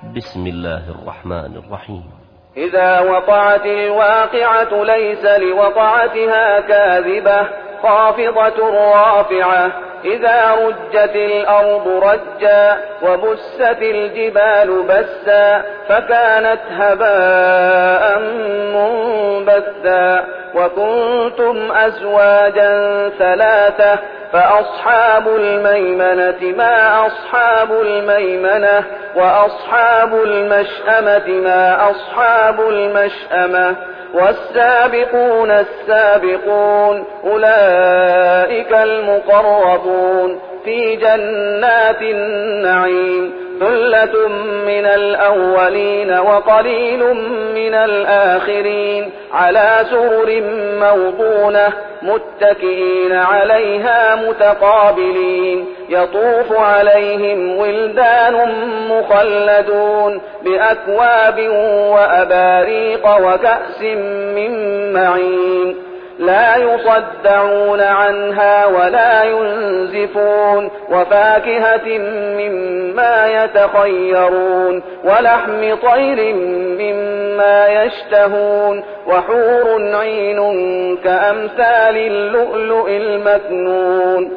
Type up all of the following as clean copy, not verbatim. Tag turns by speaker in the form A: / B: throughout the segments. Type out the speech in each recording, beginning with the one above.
A: بسم الله الرحمن الرحيم.
B: إذا وقعت الواقعة ليس لوقعتها كاذبة خافضة رافعة إذا رجت الأرض رجا وبست الجبال بسا فكانت هباء منبثا وكنتم أزواجا ثلاثة فأصحاب الميمنة ما أصحاب الميمنة وأصحاب المشأمة ما أصحاب المشأمة والسابقون السابقون أولئك المقربون في جنات النعيم ثلة من الأولين وقليل من الآخرين على سرر موضونة متكئين عليها متقابلين يطوف عليهم ولدان مخلدون بأكواب وأباريق وكأس من معين لا يصدعون عنها ولا ينزفون وفاكهة مما يتخيرون ولحم طير مما يشتهون وحور عين كأمثال اللؤلؤ المكنون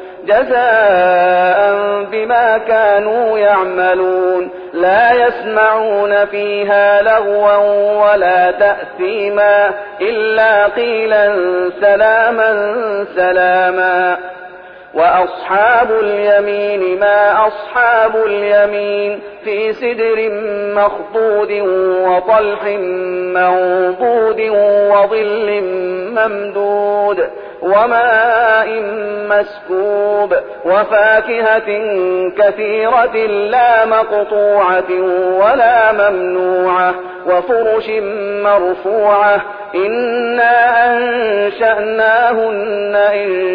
B: جزاء بما كانوا يعملون لا يسمعون فيها لغوا ولا تأثيما إلا قيلا سلاما سلاما وأصحاب اليمين ما أصحاب اليمين في سدر مخضود وطلح منضود وظل ممدود وماء مسكوب وفاكهة كثيرة لا مقطوعة ولا ممنوعة وفرش مرفوعة إنا أنشأناهن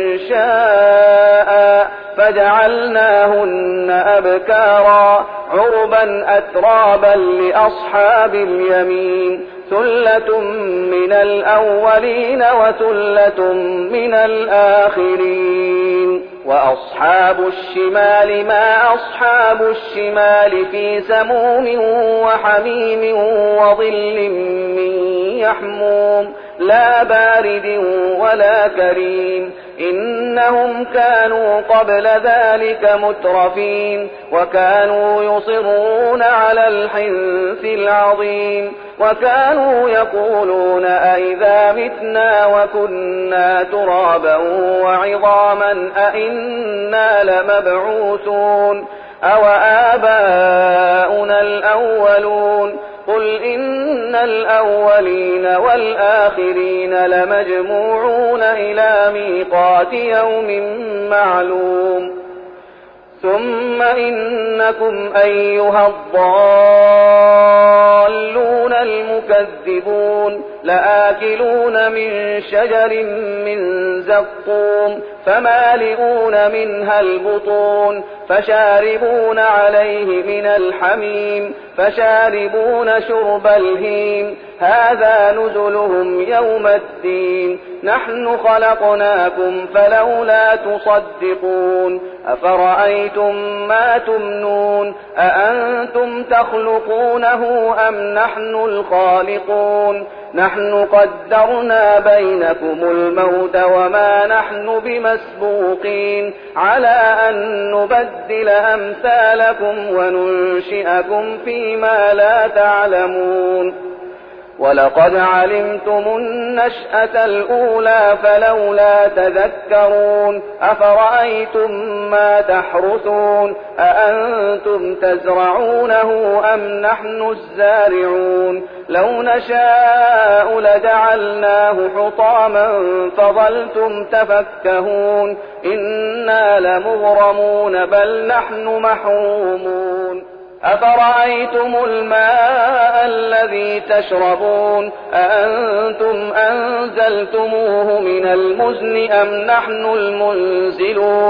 B: إنشاء فجعلناهن أبكارا عربا أترابا لأصحاب اليمين ثلة من الأولين وثلة من الآخرين وأصحاب الشمال ما أصحاب الشمال في سموم وحميم وظل من يحموم لا بارد ولا كريم إنهم كانوا قبل ذلك مترفين وكانوا يصرون على الحنث العظيم وكانوا يقولون أئذا متنا وكنا ترابا وعظاما أئنا لمبعوثون أو آباؤنا الأولون قل إن الأولين والآخرين لمجموعون إلى ميقات يوم معلوم ثم إنكم أيها الضالون المكذبون لآكلون من شجر من زقوم فمالئون منها البطون فشاربون عليه من الحميم فشاربون شرب الهيم هذا نزلهم يوم الدين نحن خلقناكم فلولا تصدقون أفرأيتم ما تمنون أأنتم تخلقونه أم نحن الخالقون نحن قدرنا بينكم الموت وما نحن بمسبوقين على أن نبدل أمثالكم وننشئكم فيما لا تعلمون ولقد علمتم النشأة الأولى فلولا تذكرون أفرأيتم ما تحرثون أأنتم تزرعونه أم نحن الزارعون لو نشاء لجعلناه حطاما فظلتم تفكهون إنا لمغرمون بل نحن محرومون أفرأيتم الماء الذي تشربون أأنتم أنزلتموه من المزن أم نحن المنزلون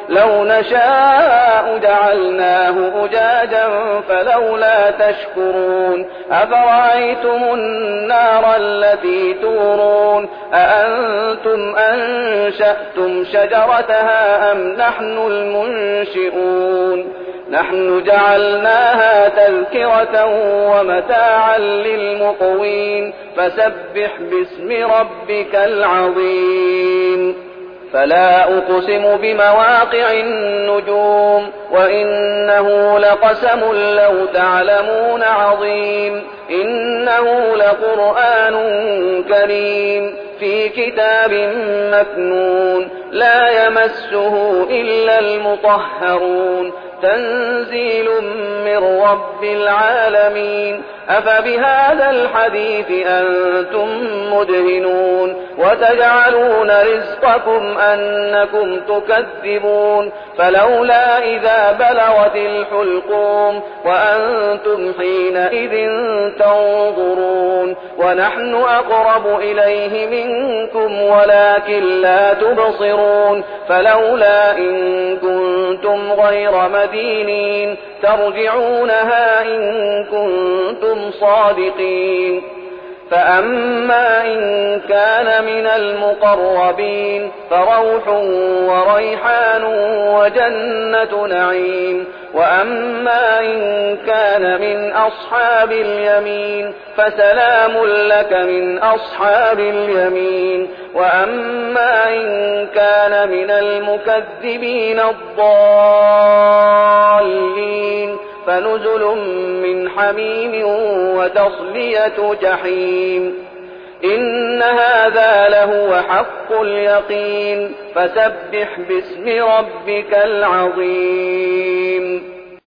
B: لو نشاء جعلناه أجاجا فلولا تشكرون أفرأيتم النار التي تورون أأنتم أنشأتم شجرتها أم نحن المنشئون نحن جعلناها تذكرة ومتاعا للمقوين فسبح باسم ربك العظيم فلا أقسم بمواقع النجوم وإنه لقسم لو تعلمون عظيم إنه لقرآن كريم في كتاب مكنون لا يمسه إلا المطهرون تنزيل من رب العالمين أفبهذا الحديث أنتم مدهنون وتجعلون رزقكم أنكم تكذبون فلولا إذا بلغت الحلقوم وأنتم حينئذ تنظرون ونحن أقرب إليه منكم ولكن لا تبصرون فلولا إن كنتم غير مدينين ترجعونها إن كنتم صادقين فأما إن كان من المقربين فروح وريحان وجنة نعيم وأما إن كان من أصحاب اليمين فسلام لك من أصحاب اليمين وأما إن كان من المكذبين الضالين فنزل من حميم وتصلية جحيم إن هذا لهو حق اليقين فسبح باسم ربك العظيم